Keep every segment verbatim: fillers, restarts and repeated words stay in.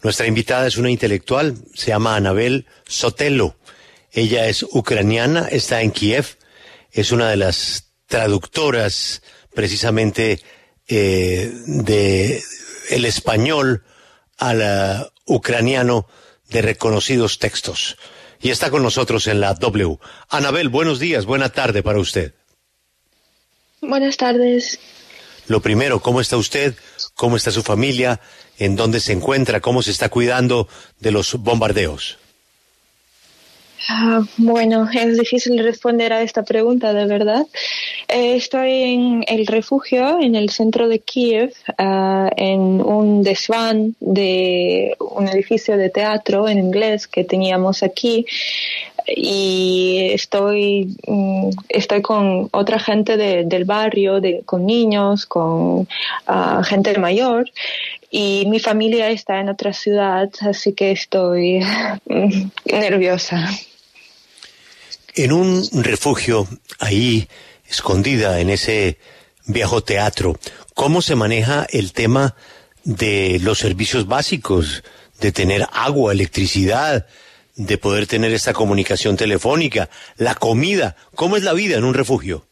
Nuestra invitada es una intelectual, se llama Anabel Sotelo. Ella es ucraniana, está en Kiev, es una de las traductoras precisamente eh, de el español al uh, ucraniano de reconocidos textos. Y está con nosotros en la W. Anabel, buenos días, buena tarde para usted. Buenas tardes. Lo primero, ¿cómo está usted? ¿Cómo está su familia? ¿En dónde se encuentra? ¿Cómo se está cuidando de los bombardeos? Uh, bueno, es difícil responder a esta pregunta, de verdad. Eh, estoy en el refugio, en el centro de Kiev, uh, en un desván de un edificio de teatro en inglés que teníamos aquí. Y estoy estoy con otra gente de, del barrio, de, con niños, con uh, gente mayor, y mi familia está en otra ciudad, así que estoy nerviosa. En un refugio, ahí, escondida en ese viejo teatro, ¿cómo se maneja el tema de los servicios básicos, de tener agua, electricidad, de poder tener esta comunicación telefónica, la comida? ¿Cómo es la vida en un refugio?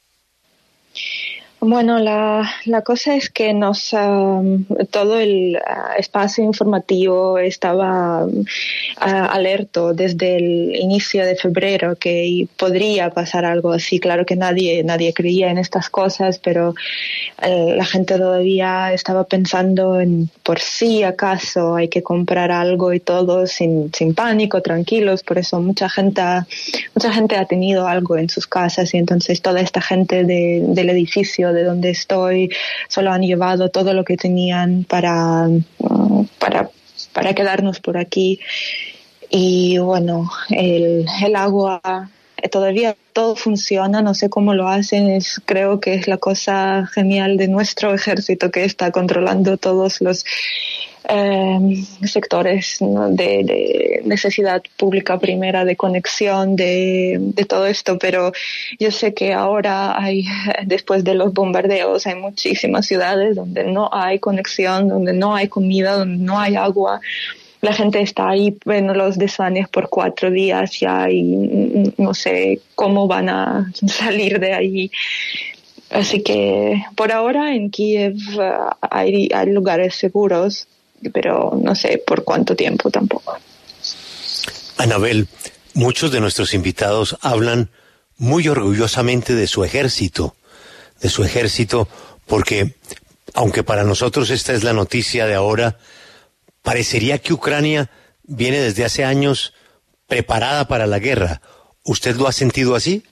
Bueno, la, la cosa es que nos um, todo el uh, espacio informativo estaba uh, alerta desde el inicio de febrero que podría pasar algo así. Claro que nadie nadie creía en estas cosas, pero uh, la gente todavía estaba pensando en por si acaso hay que comprar algo y todo sin sin pánico, tranquilos. Por eso mucha gente mucha gente ha tenido algo en sus casas, y entonces toda esta gente de, del edificio de donde estoy solo han llevado todo lo que tenían para para para quedarnos por aquí. Y bueno, el el agua todavía todo funciona, no sé cómo lo hacen, es, creo que es la cosa genial de nuestro ejército que está controlando todos los eh, sectores, ¿no? de, de necesidad pública primera, de conexión, de, de todo esto. Pero yo sé que ahora hay, después de los bombardeos, hay muchísimas ciudades donde no hay conexión, donde no hay comida, donde no hay agua. La gente está ahí en los desvanes por cuatro días ya y no sé cómo van a salir de ahí. Así que por ahora en Kiev uh, hay, hay lugares seguros, pero no sé por cuánto tiempo tampoco. Anabel, muchos de nuestros invitados hablan muy orgullosamente de su ejército, de su ejército, porque aunque para nosotros esta es la noticia de ahora, parecería que Ucrania viene desde hace años preparada para la guerra. ¿Usted lo ha sentido así?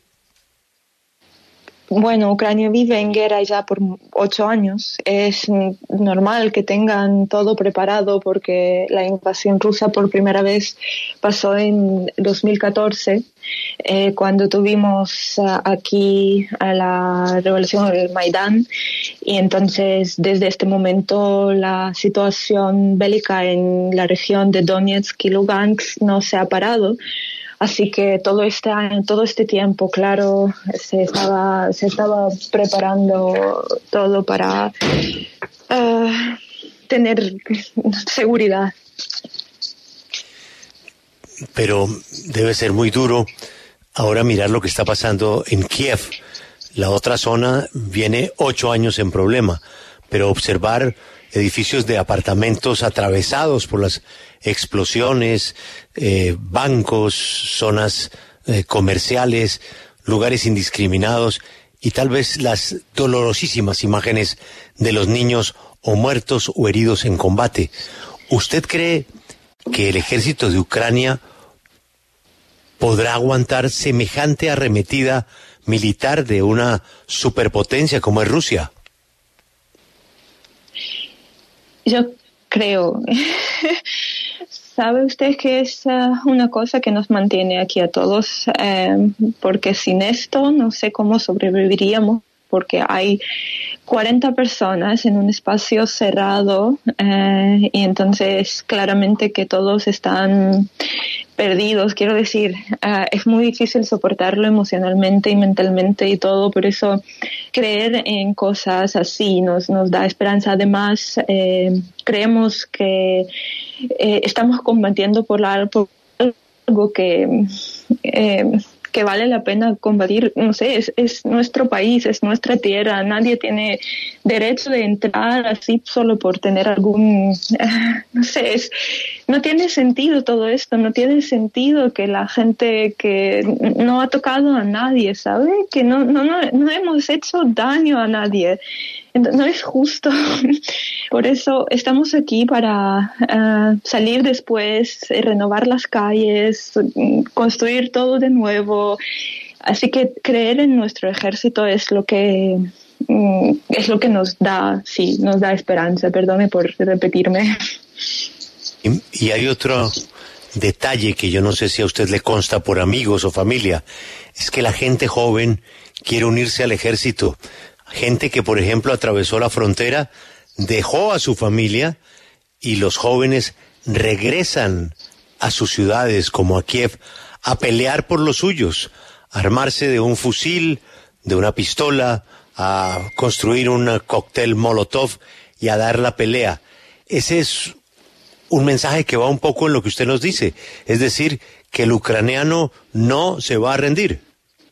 Bueno, Ucrania vive en guerra ya por ocho años. Es normal que tengan todo preparado porque la invasión rusa por primera vez pasó en dos mil catorce, eh, cuando tuvimos uh, aquí a la revolución del Maidán. Y entonces, desde este momento, la situación bélica en la región de Donetsk y Lugansk no se ha parado. Así que todo este año, todo este tiempo, claro, se estaba, se estaba preparando todo para uh, tener seguridad. Pero debe ser muy duro ahora mirar lo que está pasando en Kiev. La otra zona viene ocho años en problema, pero observar edificios de apartamentos atravesados por las explosiones, eh, bancos, zonas eh, comerciales, lugares indiscriminados y tal vez las dolorosísimas imágenes de los niños o muertos o heridos en combate. ¿Usted cree que el ejército de Ucrania podrá aguantar semejante arremetida militar de una superpotencia como es Rusia? Yo creo. ¿Sabe usted que es uh, una cosa que nos mantiene aquí a todos? Eh, porque sin esto no sé cómo sobreviviríamos, porque hay cuarenta personas en un espacio cerrado, eh, y entonces claramente que todos están perdidos, quiero decir, uh, es muy difícil soportarlo emocionalmente y mentalmente y todo, por eso creer en cosas así nos, nos da esperanza. Además, eh, creemos que eh, estamos combatiendo por, la, por algo que... Eh, que vale la pena combatir, no sé, es, es nuestro país, es nuestra tierra, nadie tiene derecho de entrar así solo por tener algún, no sé, es, no tiene sentido todo esto, no tiene sentido que la gente que no ha tocado a nadie, ¿sabe? Que no, no, no, no hemos hecho daño a nadie. No es justo. Por eso estamos aquí para uh, salir después, eh, renovar las calles, construir todo de nuevo. Así que creer en nuestro ejército es lo que um, es lo que nos da, sí, nos da esperanza. Perdone por repetirme. Y, y hay otro detalle que yo no sé si a usted le consta por amigos o familia, es que la gente joven quiere unirse al ejército. Gente que, por ejemplo, atravesó la frontera, dejó a su familia y los jóvenes regresan a sus ciudades, como a Kiev, a pelear por los suyos, a armarse de un fusil, de una pistola, a construir un cóctel Molotov y a dar la pelea. Ese es un mensaje que va un poco en lo que usted nos dice, es decir, que el ucraniano no se va a rendir.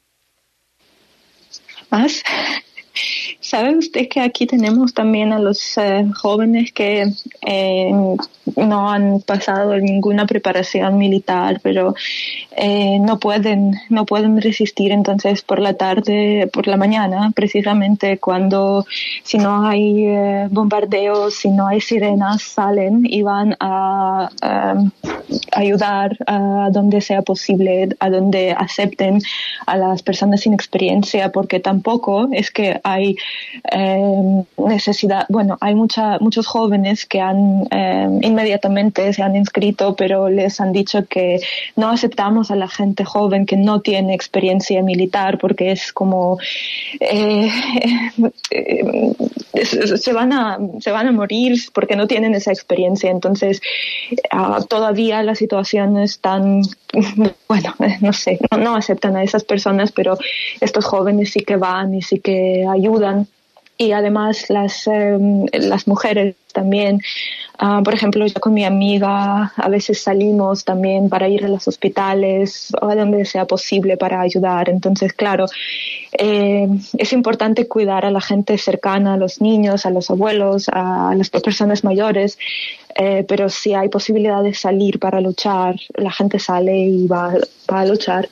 ¿Más? ¿Sabe usted que aquí tenemos también a los eh, jóvenes que eh, no han pasado ninguna preparación militar, pero eh, no pueden no pueden resistir? Entonces, por la tarde, por la mañana, precisamente cuando, si no hay eh, bombardeos, si no hay sirenas, salen y van a, a ayudar a donde sea posible, a donde acepten a las personas sin experiencia, porque tampoco es que hay Eh, necesidad, bueno, hay mucha, muchos jóvenes que han eh, inmediatamente se han inscrito, pero les han dicho que no aceptamos a la gente joven que no tiene experiencia militar porque es como eh, eh, se van a se van a morir porque no tienen esa experiencia. Entonces uh, todavía la situación es tan, bueno, no sé, no, no aceptan a esas personas, pero estos jóvenes sí que van y sí que ayudan. Y además las eh, las mujeres también, uh, por ejemplo, yo con mi amiga a veces salimos también para ir a los hospitales o a donde sea posible para ayudar. Entonces, claro, eh, es importante cuidar a la gente cercana, a los niños, a los abuelos, a las personas mayores, eh, pero si hay posibilidad de salir para luchar, la gente sale y va, va a luchar.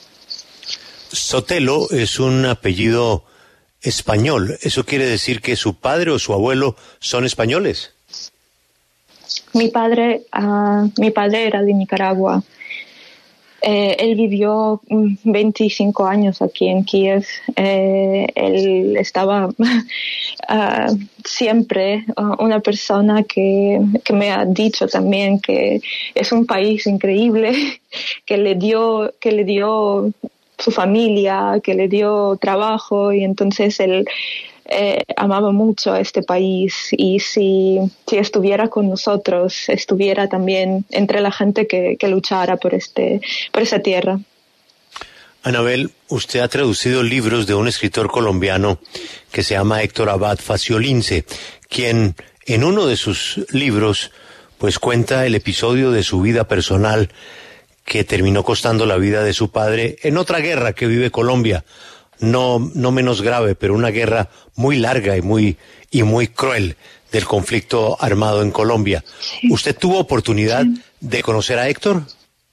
Sotelo es un apellido español. ¿Eso quiere decir que su padre o su abuelo son españoles? Mi padre, uh, mi padre era de Nicaragua. Eh, él vivió veinticinco años aquí en Kiev. Eh, él estaba uh, siempre uh, una persona que, que me ha dicho también que es un país increíble, que le dio, que le dio su familia, que le dio trabajo, y entonces él eh, amaba mucho a este país, y si, si estuviera con nosotros, estuviera también entre la gente que, que luchara por, este, por esa tierra. Anabel, usted ha traducido libros de un escritor colombiano que se llama Héctor Abad Faciolince, quien en uno de sus libros pues cuenta el episodio de su vida personal que terminó costando la vida de su padre en otra guerra que vive Colombia, no, no menos grave, pero una guerra muy larga y muy, y muy cruel del conflicto armado en Colombia. Sí. ¿Usted tuvo oportunidad sí. de conocer a Héctor?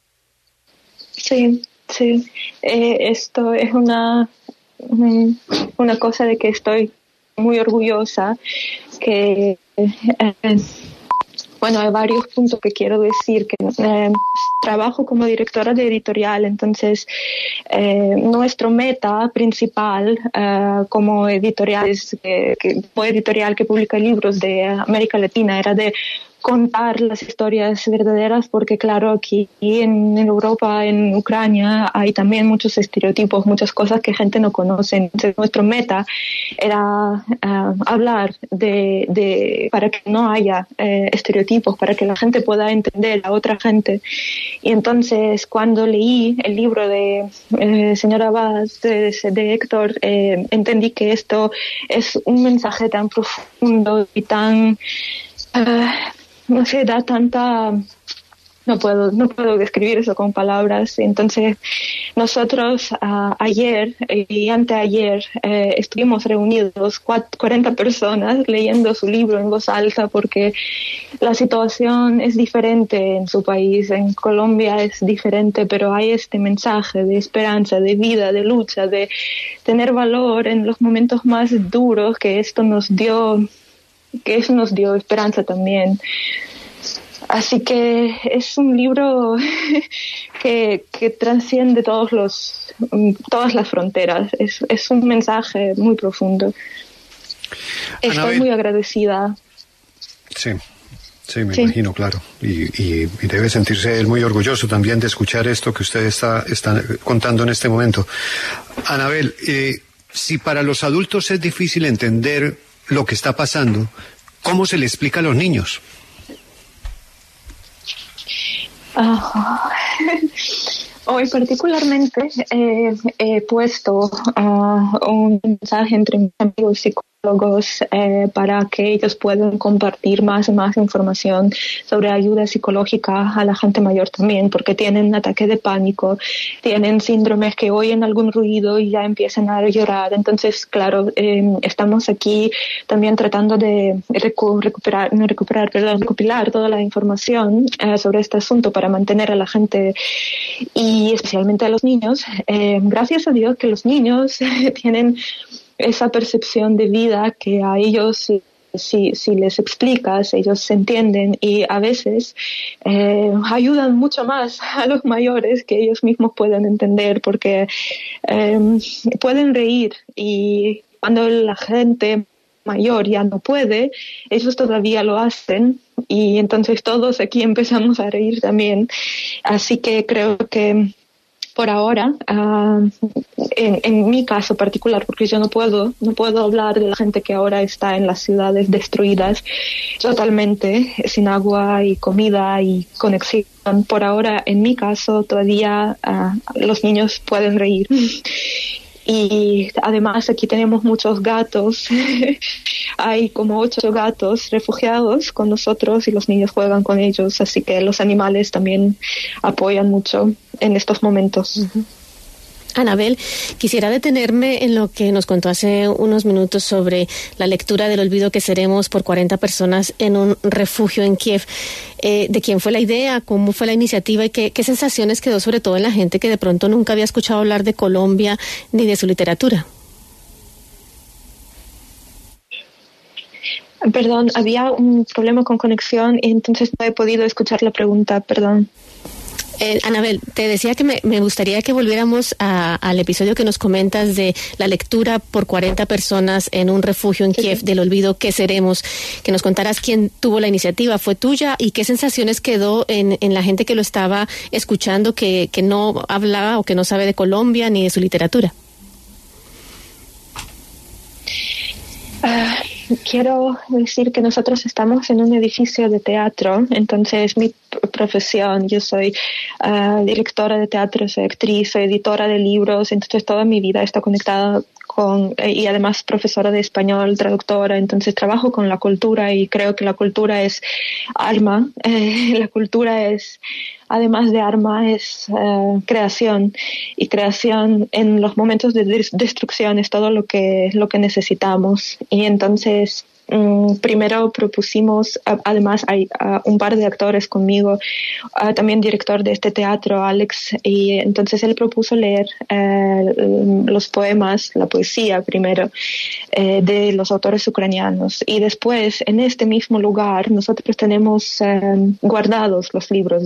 Sí, sí. Eh, esto es una, una cosa de que estoy muy orgullosa, que eh, bueno, hay varios puntos que quiero decir. Que eh, trabajo como directora de editorial, entonces eh, nuestro meta principal eh, como editoriales, eh, que, como editorial que publica libros de América Latina era de contar las historias verdaderas, porque claro, aquí en Europa, en Ucrania, hay también muchos estereotipos, muchas cosas que gente no conoce. Entonces, nuestro meta era uh, hablar de, de, para que no haya eh, estereotipos, para que la gente pueda entender a otra gente. Y entonces, cuando leí el libro de eh, señora Vaz, de, de Héctor, eh, entendí que esto es un mensaje tan profundo y tan, uh, no sé, da tanta, no puedo, no puedo describir eso con palabras. Entonces, nosotros uh, ayer y anteayer eh, estuvimos reunidos cuarenta personas leyendo su libro en voz alta, porque la situación es diferente en su país, en Colombia es diferente, pero hay este mensaje de esperanza, de vida, de lucha, de tener valor en los momentos más duros, que esto nos dio, que eso nos dio esperanza también. Así que es un libro que, que trasciende todos los, todas las fronteras. Es, es un mensaje muy profundo. Estoy Anabel. muy agradecida. Sí, sí, me Sí. imagino, claro. Y, y, y debe sentirse él muy orgulloso también de escuchar esto que usted está, está contando en este momento. Anabel, eh, si para los adultos es difícil entender lo que está pasando, ¿cómo se le explica a los niños? Ah, hoy particularmente eh, he puesto uh, un mensaje entre mis amigos psicólogos eh, para que ellos puedan compartir más y más información sobre ayuda psicológica a la gente mayor también, porque tienen ataques de pánico, tienen síndromes que oyen algún ruido y ya empiezan a llorar. Entonces, claro, eh, estamos aquí también tratando de recu- recuperar, no recuperar, perdón, recopilar toda la información eh, sobre este asunto para mantener a la gente y especialmente a los niños. Eh, gracias a Dios que los niños tienen esa percepción de vida que a ellos, si, si les explicas, ellos se entienden, y a veces eh, ayudan mucho más a los mayores que ellos mismos pueden entender, porque eh, pueden reír, y cuando la gente mayor ya no puede, ellos todavía lo hacen, y entonces todos aquí empezamos a reír también. Así que creo que por ahora, uh, en, en mi caso particular, porque yo no puedo, no puedo hablar de la gente que ahora está en las ciudades destruidas totalmente, sin agua y comida y conexión. Por ahora, en mi caso, todavía uh, los niños pueden reír. Y además aquí tenemos muchos gatos. Hay como ocho gatos refugiados con nosotros y los niños juegan con ellos. Así que los animales también apoyan mucho en estos momentos. Uh-huh. Anabel, quisiera detenerme en lo que nos contó hace unos minutos sobre la lectura del olvido que seremos por cuarenta personas en un refugio en Kiev. Eh, ¿De quién fue la idea? ¿Cómo fue la iniciativa? ¿Y qué, qué sensaciones quedó sobre todo en la gente que de pronto nunca había escuchado hablar de Colombia ni de su literatura? Perdón, había un problema con conexión y entonces no he podido escuchar la pregunta, perdón. Eh, Anabel, te decía que me, me gustaría que volviéramos a, al episodio que nos comentas de la lectura por cuarenta personas en un refugio en Kiev, sí, del olvido que seremos, que nos contaras quién tuvo la iniciativa, fue tuya, y qué sensaciones quedó en, en la gente que lo estaba escuchando, que, que no hablaba o que no sabe de Colombia ni de su literatura. Uh, quiero decir que nosotros estamos en un edificio de teatro, entonces mi profesión, yo soy uh, directora de teatro, soy actriz, soy editora de libros, entonces toda mi vida está conectada con, eh, y además profesora de español, traductora, entonces trabajo con la cultura y creo que la cultura es arma, eh, la cultura es, además de arma, es uh, creación, y creación en los momentos de des- destrucción es todo lo que, lo que necesitamos. Y entonces Um, primero propusimos, uh, además hay uh, un par de actores conmigo, uh, también director de este teatro, Alex, y entonces él propuso leer uh, los poemas, la poesía primero, uh, de los autores ucranianos, y después en este mismo lugar nosotros tenemos uh, guardados los libros de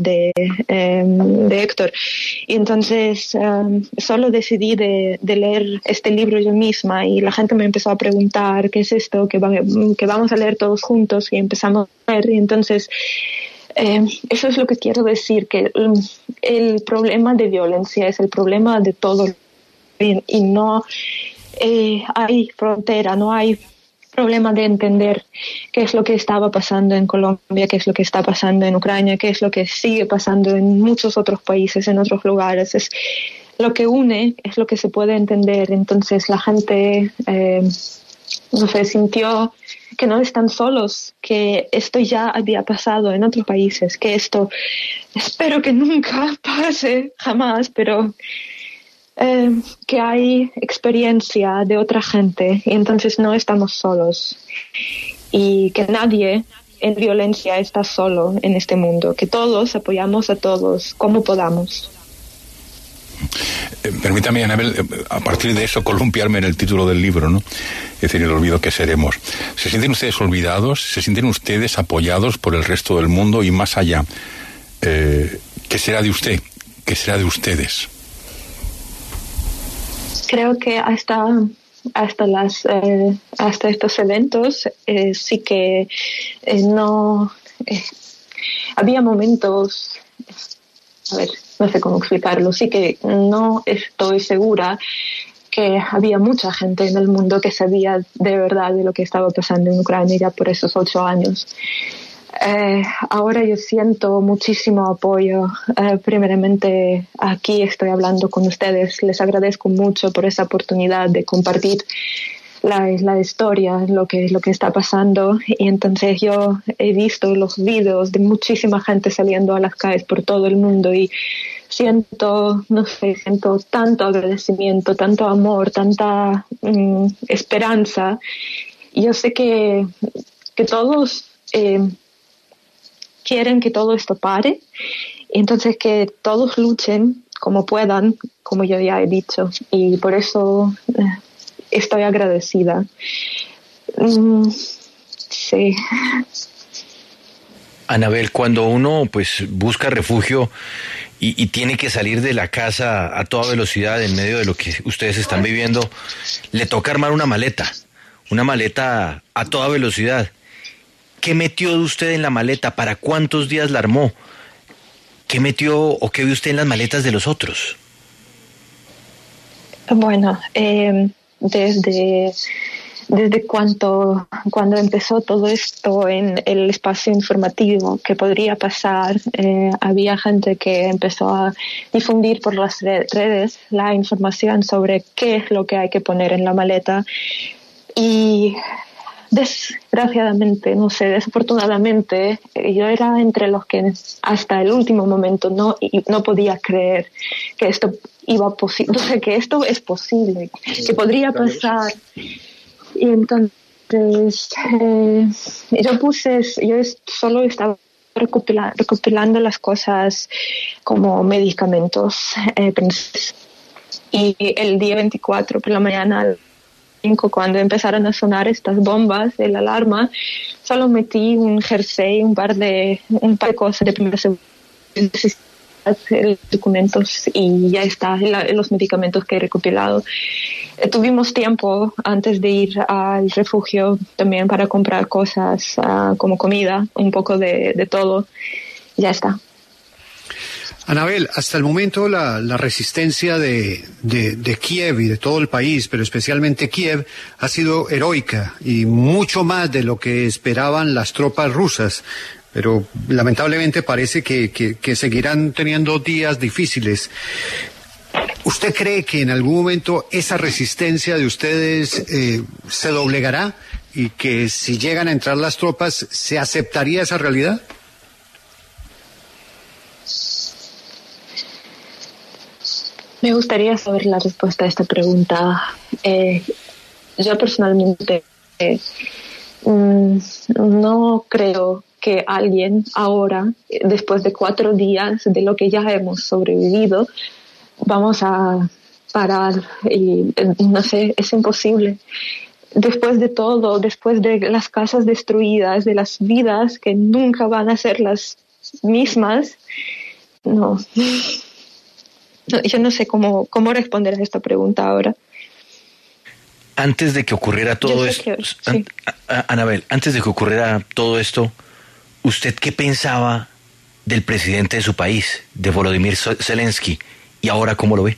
eh, de Héctor. Y entonces um, solo decidí de, de leer este libro yo misma y la gente me empezó a preguntar qué es esto, que, va, que vamos a leer todos juntos, y empezamos a leer. Y entonces eh, eso es lo que quiero decir, que um, el problema de violencia es el problema de todo, y, y no eh, hay frontera, no hay problema de entender qué es lo que estaba pasando en Colombia, qué es lo que está pasando en Ucrania, qué es lo que sigue pasando en muchos otros países, en otros lugares. Es lo que une, es lo que se puede entender. Entonces la gente eh, no sé, sintió que no están solos, que esto ya había pasado en otros países, que esto espero que nunca pase jamás, pero Eh, que hay experiencia de otra gente y entonces no estamos solos, y que nadie en violencia está solo en este mundo, que todos apoyamos a todos como podamos. Eh, permítame, Anabel, a partir de eso columpiarme en el título del libro, ¿no? Es decir, el olvido que seremos. ¿Se sienten ustedes olvidados? ¿Se sienten ustedes apoyados por el resto del mundo? Y más allá, eh, ¿qué será de usted? ¿Qué será de ustedes? Creo que hasta hasta las eh, hasta estos eventos eh, sí que eh, no eh, había momentos, a ver, no sé cómo explicarlo, sí que no estoy segura que había mucha gente en el mundo que sabía de verdad de lo que estaba pasando en Ucrania ya por esos ocho años. Eh, ahora yo siento muchísimo apoyo. Eh, primeramente, aquí estoy hablando con ustedes. Les agradezco mucho por esa oportunidad de compartir la, la historia, lo que, lo que está pasando. Y entonces yo he visto los videos de muchísima gente saliendo a las calles por todo el mundo y siento, no sé, siento tanto agradecimiento, tanto amor, tanta mm, esperanza. Y yo sé que, que todos Eh, quieren que todo esto pare, entonces que todos luchen como puedan, como yo ya he dicho, y por eso eh, estoy agradecida. Mm, sí. Anabel, cuando uno pues busca refugio y, y tiene que salir de la casa a toda velocidad en medio de lo que ustedes están viviendo, le toca armar una maleta, una maleta a toda velocidad. ¿Qué metió usted en la maleta? ¿Para cuántos días la armó? ¿Qué metió o qué vio usted en las maletas de los otros? Bueno, eh, desde, desde cuando, cuando empezó todo esto en el espacio informativo, que podría pasar, eh, había gente que empezó a difundir por las redes la información sobre qué es lo que hay que poner en la maleta. Y desgraciadamente, no sé, desafortunadamente, yo era entre los que hasta el último momento no, no podía creer que esto iba posible, o sea, que esto es posible, que podría pasar. Y entonces eh, yo puse, yo solo estaba recopilando, recopilando las cosas como medicamentos. Eh, y el día veinticuatro por la mañana, cuando empezaron a sonar estas bombas de la alarma, solo metí un jersey, un par de un par de cosas de primera seguridad, documentos y ya está, los medicamentos que he recopilado. Eh, tuvimos tiempo antes de ir al refugio también para comprar cosas uh, como comida, un poco de, de todo. Ya está. Anabel, hasta el momento la, la resistencia de, de, de Kiev y de todo el país, pero especialmente Kiev, ha sido heroica y mucho más de lo que esperaban las tropas rusas. Pero lamentablemente parece que, que, que seguirán teniendo días difíciles. ¿Usted cree que en algún momento esa resistencia de ustedes eh, se doblegará y que si llegan a entrar las tropas se aceptaría esa realidad? Me gustaría saber la respuesta a esta pregunta. Eh, yo personalmente eh, no creo que alguien ahora, después de cuatro días de lo que ya hemos sobrevivido, vamos a parar. Y no sé, es imposible. Después de todo, después de las casas destruidas, de las vidas que nunca van a ser las mismas, no. no yo no sé cómo, cómo responder a esta pregunta ahora. Antes de que ocurriera todo esto, que, sí. Anabel, antes de que ocurriera todo esto, ¿usted qué pensaba del presidente de su país, de Volodymyr Zelensky, y ahora cómo lo ve?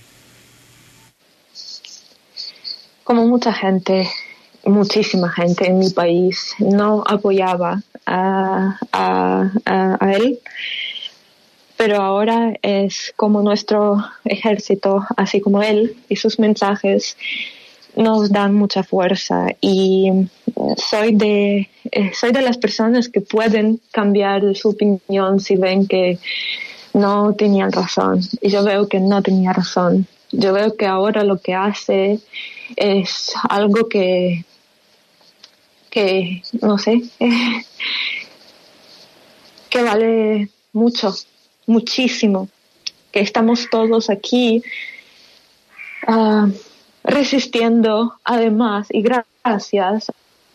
Como mucha gente, muchísima gente en mi país no apoyaba a, a, a, a él, pero ahora es como nuestro ejército, así como él y sus mensajes nos dan mucha fuerza, y soy de eh, soy de las personas que pueden cambiar su opinión si ven que no tenían razón, y yo veo que no tenía razón. Yo veo que ahora lo que hace es algo que que no sé eh, que vale mucho, muchísimo, que estamos todos aquí uh, resistiendo, además, y gracias.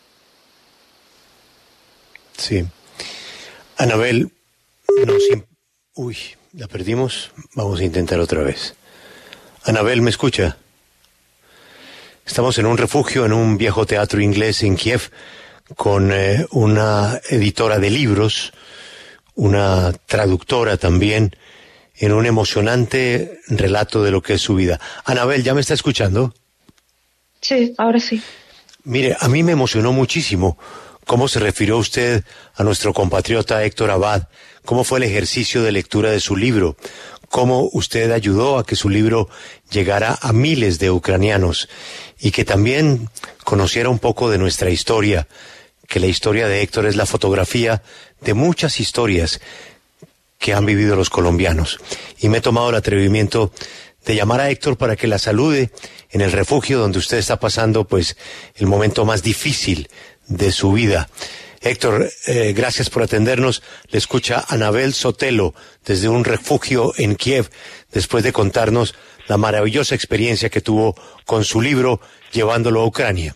Sí. Anabel, no, si... uy, la perdimos. Vamos a intentar otra vez. Anabel, ¿me escucha? Estamos en un refugio, en un viejo teatro inglés en Kiev, con eh, una editora de libros, una traductora también, en un emocionante relato de lo que es su vida. Anabel, ¿ya me está escuchando? Sí, ahora sí. Mire, a mí me emocionó muchísimo cómo se refirió usted a nuestro compatriota Héctor Abad, cómo fue el ejercicio de lectura de su libro, cómo usted ayudó a que su libro llegara a miles de ucranianos y que también conociera un poco de nuestra historia, que la historia de Héctor es la fotografía de muchas historias que han vivido los colombianos. Y me he tomado el atrevimiento de llamar a Héctor para que la salude en el refugio donde usted está pasando pues el momento más difícil de su vida. Héctor, eh, gracias por atendernos. Le escucha Anabel Sotelo desde un refugio en Kiev, después de contarnos la maravillosa experiencia que tuvo con su libro llevándolo a Ucrania.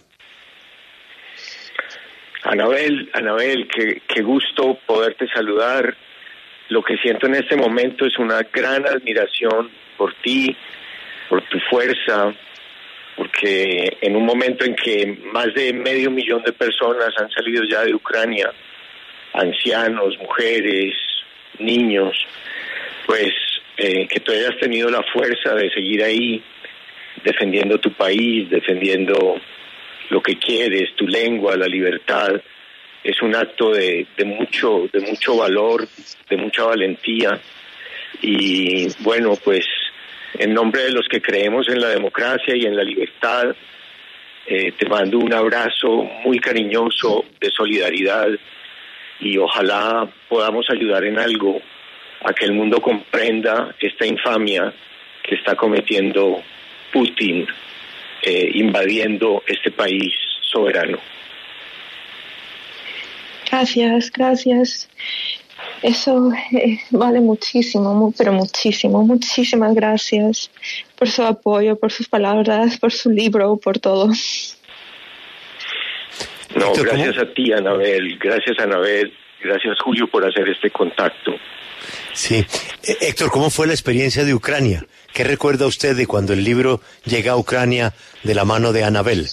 Anabel, Anabel, qué, qué gusto poderte saludar. Lo que siento en este momento es una gran admiración por ti, por tu fuerza, porque en un momento en que más de medio millón de personas han salido ya de Ucrania, ancianos, mujeres, niños, pues eh, que tú hayas tenido la fuerza de seguir ahí, defendiendo tu país, defendiendo lo que quieres, tu lengua, la libertad, es un acto de, de mucho, de mucho valor, de mucha valentía. Y bueno, pues en nombre de los que creemos en la democracia y en la libertad, eh, te mando un abrazo muy cariñoso de solidaridad, y ojalá podamos ayudar en algo a que el mundo comprenda esta infamia que está cometiendo Putin, eh, invadiendo este país soberano. Gracias, gracias. Eso eh, vale muchísimo, mu- pero muchísimo. Muchísimas gracias por su apoyo, por sus palabras, por su libro, por todo. No, Héctor, gracias ¿cómo? a ti, Anabel. Gracias, Anabel. Gracias, Julio, por hacer este contacto. Sí. Eh, Héctor, ¿cómo fue la experiencia de Ucrania? ¿Qué recuerda usted de cuando el libro llega a Ucrania de la mano de Anabel?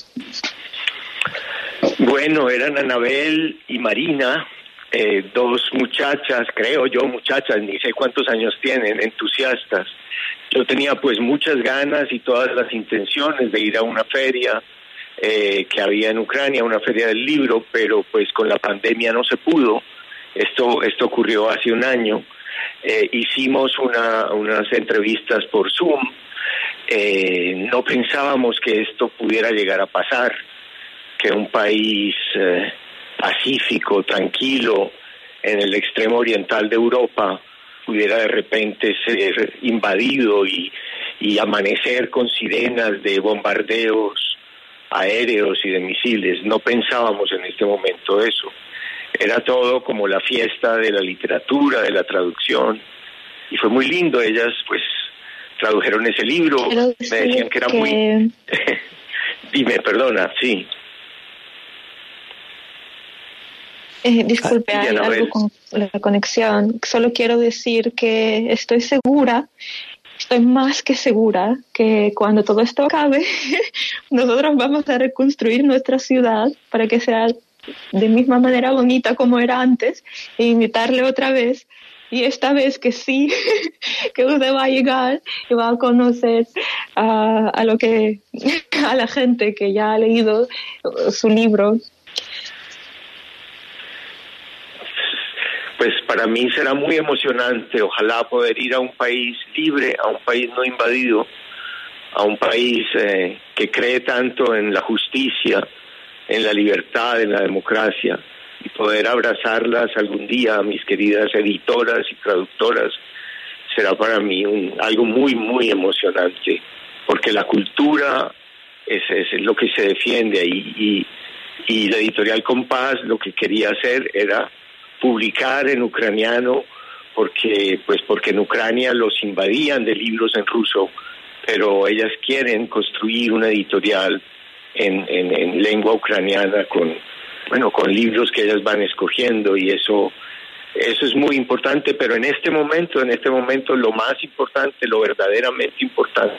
Bueno, eran Anabel y Marina, eh, dos muchachas, creo yo, muchachas, ni sé cuántos años tienen, entusiastas. Yo tenía pues muchas ganas y todas las intenciones de ir a una feria eh, que había en Ucrania, una feria del libro, pero pues con la pandemia no se pudo. Esto, esto ocurrió hace un año. Eh, hicimos una, unas entrevistas por Zoom. Eh, no pensábamos que esto pudiera llegar a pasar, que un país eh, pacífico, tranquilo, en el extremo oriental de Europa, pudiera de repente ser invadido y, y amanecer con sirenas de bombardeos aéreos y de misiles. No pensábamos en este momento eso. Era todo como la fiesta de la literatura, de la traducción, y fue muy lindo. Ellas pues tradujeron ese libro, Pero me decían que era que... muy... Dime, perdona, sí. Eh, disculpe, Ah, hay Anabel. algo con la conexión. Solo quiero decir que estoy segura, estoy más que segura que cuando todo esto acabe, nosotros vamos a reconstruir nuestra ciudad para que sea de misma manera bonita como era antes e invitarle otra vez. Y esta vez que sí, que usted va a llegar y va a conocer a, a lo que a la gente que ya ha leído su libro. Pues para mí será muy emocionante, ojalá poder ir a un país libre, a un país no invadido, a un país eh, que cree tanto en la justicia, en la libertad, en la democracia, y poder abrazarlas algún día, mis queridas editoras y traductoras, será para mí un, algo muy, muy emocionante, porque la cultura es, es lo que se defiende ahí, y, y la editorial Compás lo que quería hacer era publicar en ucraniano, porque pues porque en Ucrania los invadían de libros en ruso, pero ellas quieren construir una editorial en, en, en lengua ucraniana con, bueno, con libros que ellas van escogiendo, y eso eso es muy importante. Pero en este momento, en este momento lo más importante, lo verdaderamente importante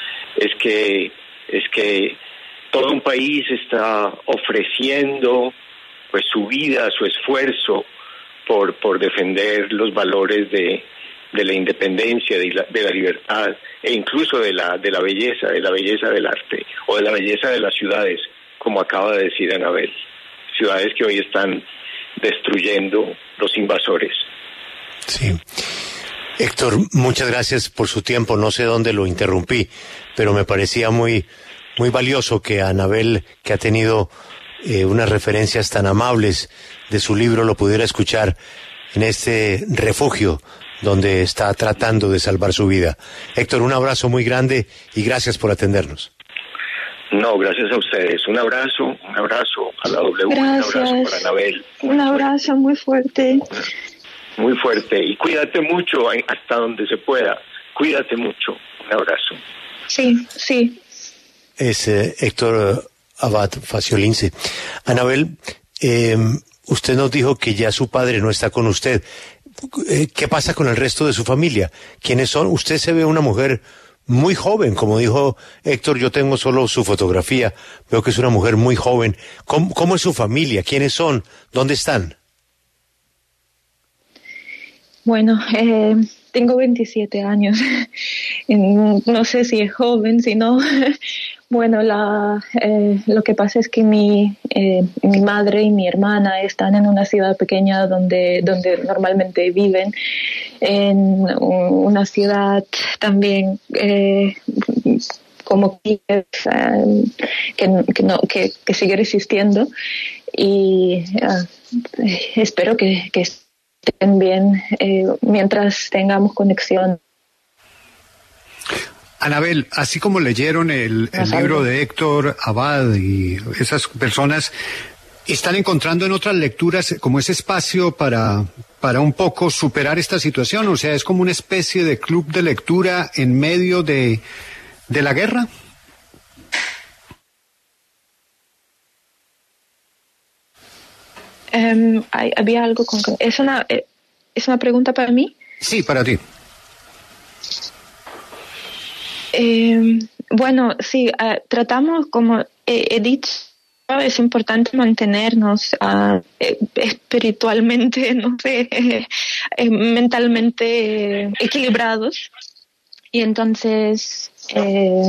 es que es que todo un país está ofreciendo pues su vida, su esfuerzo por por defender los valores de de la independencia, de la, de la libertad, e incluso de la de la belleza, de la belleza del arte, o de la belleza de las ciudades, como acaba de decir Anabel, ciudades que hoy están destruyendo los invasores. Sí. Héctor, muchas gracias por su tiempo. No sé dónde lo interrumpí, pero me parecía muy, muy valioso que Anabel, que ha tenido eh, unas referencias tan amables de su libro, lo pudiera escuchar en este refugio donde está tratando de salvar su vida. Héctor, un abrazo muy grande y gracias por atendernos. No, gracias a ustedes. Un abrazo, un abrazo a la W, Gracias. un abrazo para Anabel. Un abrazo muy fuerte. Muy fuerte. Y cuídate mucho hasta donde se pueda. Cuídate mucho. Un abrazo. Sí, sí. Es eh, Héctor Abad Faciolince. Anabel, eh, usted nos dijo que ya su padre no está con usted. ¿Qué pasa con el resto de su familia? ¿Quiénes son? Usted se ve una mujer muy joven, como dijo Héctor, yo tengo solo su fotografía, veo que es una mujer muy joven. ¿Cómo, cómo es su familia? ¿Quiénes son? ¿Dónde están? Bueno, eh, tengo veintisiete años. No sé si es joven, si no. Bueno, la, eh, lo que pasa es que mi, eh, mi madre y mi hermana están en una ciudad pequeña donde, donde normalmente viven, en una ciudad también eh, como Kiev, eh, que, que, no, que, que sigue resistiendo, y eh, espero que, que estén bien eh, mientras tengamos conexión. Anabel, así como leyeron el, el libro de Héctor Abad y esas personas, ¿están encontrando en otras lecturas como ese espacio para, para un poco superar esta situación? O sea, ¿es como una especie de club de lectura en medio de, de la guerra? Um, hay, había algo con... ¿Es una, ¿Es una pregunta para mí? Sí, para ti. Eh, bueno, sí, uh, tratamos, como he, he dicho, es importante mantenernos uh, espiritualmente, no sé, eh, eh, mentalmente eh, equilibrados. Y entonces... Eh,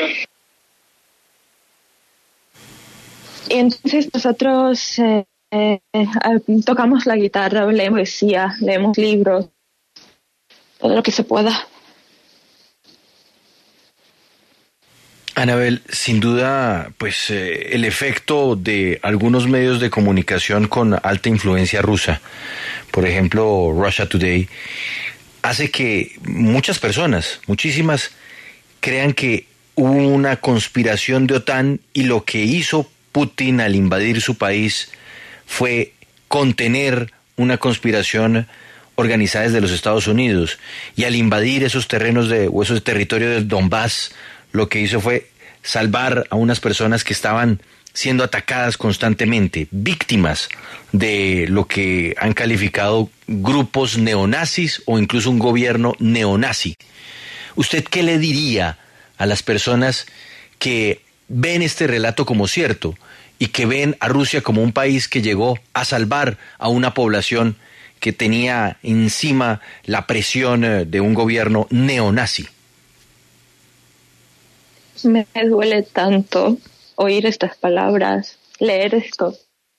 y entonces nosotros eh, eh, tocamos la guitarra, leemos poesía, leemos libros, todo lo que se pueda. Anabel, sin duda, pues eh, el efecto de algunos medios de comunicación con alta influencia rusa, por ejemplo Russia Today, hace que muchas personas, muchísimas, crean que hubo una conspiración de OTAN y lo que hizo Putin al invadir su país fue contener una conspiración organizada desde los Estados Unidos, y al invadir esos terrenos de, o esos territorios del Donbass, lo que hizo fue salvar a unas personas que estaban siendo atacadas constantemente, víctimas de lo que han calificado grupos neonazis o incluso un gobierno neonazi. ¿Usted qué le diría a las personas que ven este relato como cierto y que ven a Rusia como un país que llegó a salvar a una población que tenía encima la presión de un gobierno neonazi? Me duele tanto oír estas palabras, leer esto.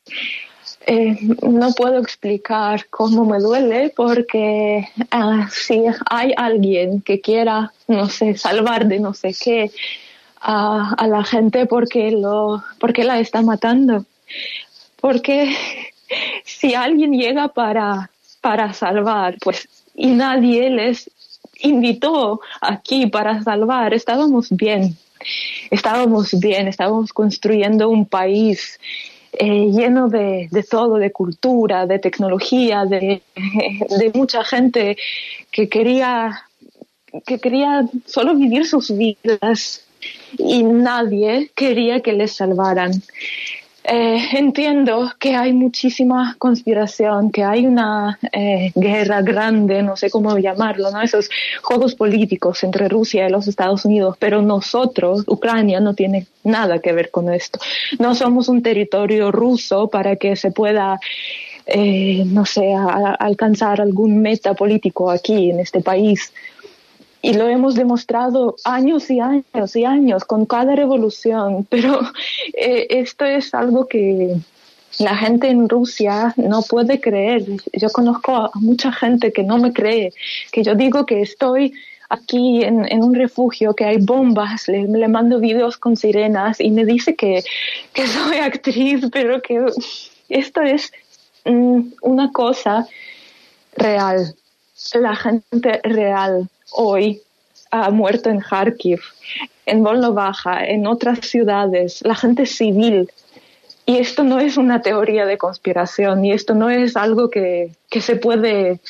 Eh, no puedo explicar cómo me duele porque uh, si hay alguien que quiera, no sé, salvar de no sé qué a, a la gente porque, lo, porque la está matando. Porque si alguien llega para, para salvar, pues, y nadie les invitó aquí para salvar, estábamos bien. Estábamos bien, estábamos construyendo un país eh, lleno de, de todo, de cultura, de tecnología, de, de mucha gente que quería, que quería solo vivir sus vidas y nadie quería que les salvaran. Eh, entiendo que hay muchísima conspiración, que hay una eh, guerra grande, no sé cómo llamarlo, ¿no? Esos juegos políticos entre Rusia y los Estados Unidos, pero nosotros, Ucrania, no tiene nada que ver con esto. No somos un territorio ruso para que se pueda, eh, no sé, a, a alcanzar algún meta político aquí en este país. Y lo hemos demostrado años y años y años con cada revolución, pero eh, esto es algo que la gente en Rusia no puede creer. Yo conozco a mucha gente que no me cree, que yo digo que estoy aquí en, en un refugio, que hay bombas, le, le mando videos con sirenas y me dice que, que soy actriz, pero que esto es mm, una cosa real, la gente real. Hoy ha muerto en Kharkiv, en Volnovakha, en otras ciudades, la gente civil. Y esto no es una teoría de conspiración, y esto no es algo que, que se puede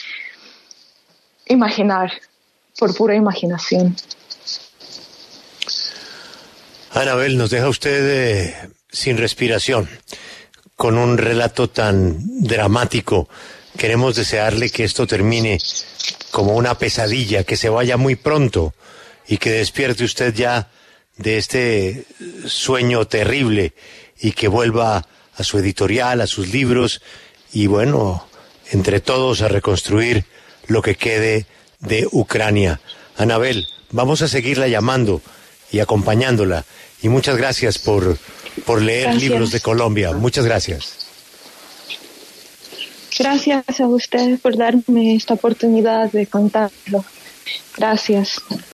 imaginar por pura imaginación. Anabel, nos deja usted eh, sin respiración, con un relato tan dramático. Queremos desearle que esto termine como una pesadilla, que se vaya muy pronto y que despierte usted ya de este sueño terrible y que vuelva a su editorial, a sus libros y bueno, entre todos a reconstruir lo que quede de Ucrania. Anabel, vamos a seguirla llamando y acompañándola y muchas gracias por, por leer Gracias. Libros de Colombia. Muchas gracias. Gracias a usted por darme esta oportunidad de contarlo. Gracias.